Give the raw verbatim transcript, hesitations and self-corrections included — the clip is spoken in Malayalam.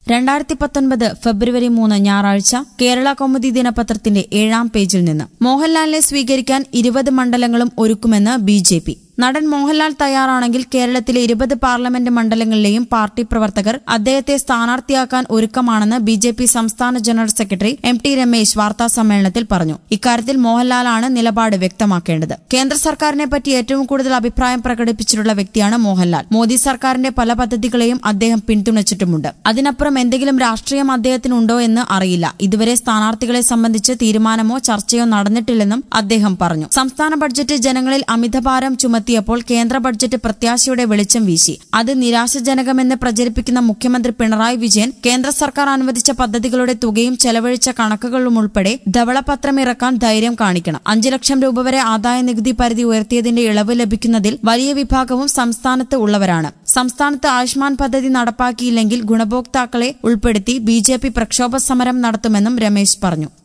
രണ്ടായിരത്തി പത്തൊൻപത് ഫെബ്രുവരി മൂന്ന് ഞായറാഴ്ച കേരള കൗമുദി ദിനപത്രത്തിന്റെ ഏഴാം പേജിൽ നിന്ന് മോഹൻലാലിനെ സ്വീകരിക്കാൻ ഇരുപത് മണ്ഡലങ്ങളും ഒരുക്കുമെന്ന് ബി ജെ പി. നടൻ മോഹൻലാൽ തയ്യാറാണെങ്കിൽ കേരളത്തിലെ ഇരുപത് പാർലമെന്റ് മണ്ഡലങ്ങളിലെയും പാർട്ടി പ്രവർത്തകർ അദ്ദേഹത്തെ സ്ഥാനാർത്ഥിയാക്കാൻ ഒരുക്കമാണെന്ന് ബി ജെ പി സംസ്ഥാന general secretary M T Ramesh വാർത്താസമ്മേളനത്തിൽ പറഞ്ഞു. ഇക്കാര്യത്തിൽ മോഹൻലാലാണ് നിലപാട് വ്യക്തമാക്കേണ്ടത്. കേന്ദ്ര സർക്കാരിനെപ്പറ്റി ഏറ്റവും കൂടുതൽ അഭിപ്രായം പ്രകടിപ്പിച്ചിട്ടുള്ള വ്യക്തിയാണ് മോഹൻലാൽ. മോദി സർക്കാരിന്റെ പല പദ്ധതികളെയും അദ്ദേഹം പിന്തുണച്ചിട്ടുമുണ്ട്. അതിനപ്പുറം എന്തെങ്കിലും രാഷ്ട്രീയം അദ്ദേഹത്തിനുണ്ടോ എന്ന് അറിയില്ല. ഇതുവരെ സ്ഥാനാർത്ഥികളെ സംബന്ധിച്ച് തീരുമാനമോ ചർച്ചയോ നടന്നിട്ടില്ലെന്നും അദ്ദേഹം പറഞ്ഞു. സംസ്ഥാന ബഡ്ജറ്റ് ജനങ്ങളിൽ അമിതഭാരം ചുമത്തിയപ്പോൾ കേന്ദ്ര ബഡ്ജറ്റ് പ്രത്യാശയുടെ വെളിച്ചം വീശി. അത് നിരാശാജനകമെന്ന് പ്രചരിപ്പിക്കുന്ന മുഖ്യമന്ത്രി പിണറായി വിജയൻ കേന്ദ്ര സർക്കാർ അനുവദിച്ച പദ്ധതികളുടെ തുകയും ചെലവഴിച്ച കണക്കുകളുമുൾപ്പെടെ ധവളപത്രം ഇറക്കാൻ ധൈര്യം കാണിക്കണം. അഞ്ചു ലക്ഷം രൂപ വരെ ആദായ നികുതി പരിധി ഉയർത്തിയതിന്റെ ഇളവ് ലഭിക്കുന്നതിൽ വലിയ വിഭാഗവും സംസ്ഥാനത്ത് ഉള്ളവരാണ്. സംസ്ഥാനത്ത് ആയുഷ്മാൻ പദ്ധതി നടപ്പാക്കിയില്ലെങ്കിൽ ഗുണഭോക്താക്കളെ ഉൾപ്പെടുത്തി ബി ജെ പി പ്രക്ഷോഭ സമരം നടത്തുമെന്നും രമേശ് പറഞ്ഞു.